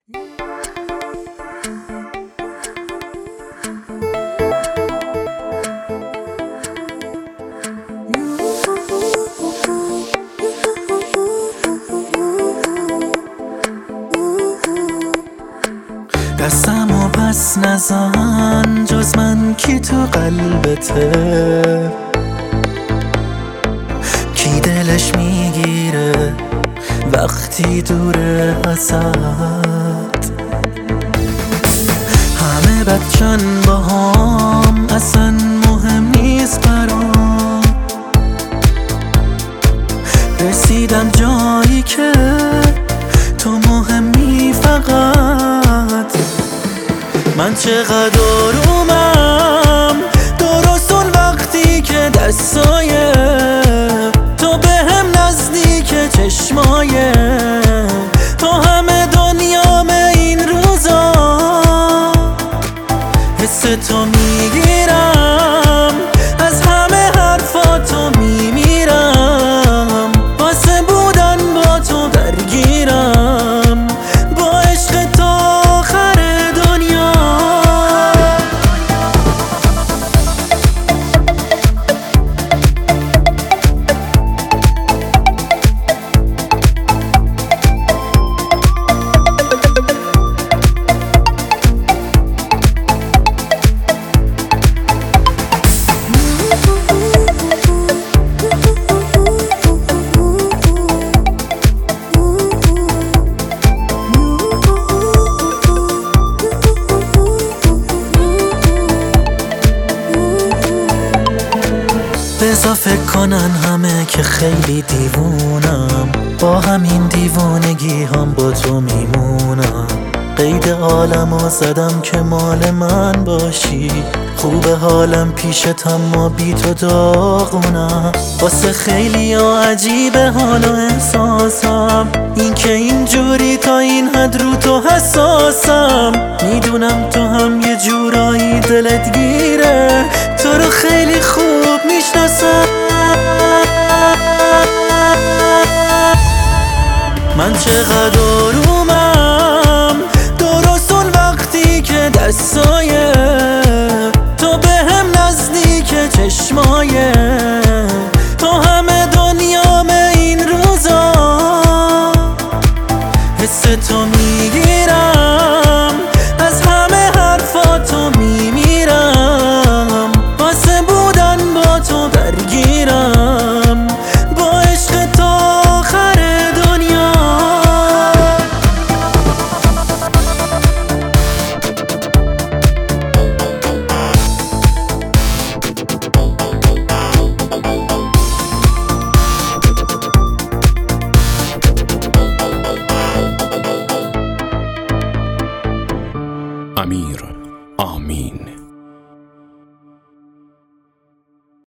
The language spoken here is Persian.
دستمو پس نزن، جز من کی تو قلبته؟ کی دلش میگیره وقتی دوره ازت؟ همه بچن با هم، اصلا مهم نیست برام. رسیدم جایی که تو مهمی فقط. من چقدر آرومم درست اون وقتی که دستای تو به هم نزدیک چشمای تو همه دنیام این روزا. حس تو میگیرم، از همه حرفاتو میمیرم، واسه بودن با تو درگیرم، با عشق تا آخر دنیا. بذار فکر کنن همه که خیلی دیوونم، با همین دیوونگی هم با تو میمونم. قید عالمو زدم که مال من باشی، خوب حالم پیشت اما بی تو داغونم. واسه خیلی ها عجیبه حال و احساسم، این که اینجوری تا این حد رو تو حساسم. میدونم تو هم یه جورایی دلت گیره، تو رو خیلی خوب میشناسم. من چقدر آرومم درست اون وقتی که دستای تو به هم نزدیک چشمای تو همه دنیام این روزا. حس تو میگیرم، از همه حرفاتو میمیرم، واسه بودن با تو درگیرم، با عشق تا آخر دنیا. امیر آمین.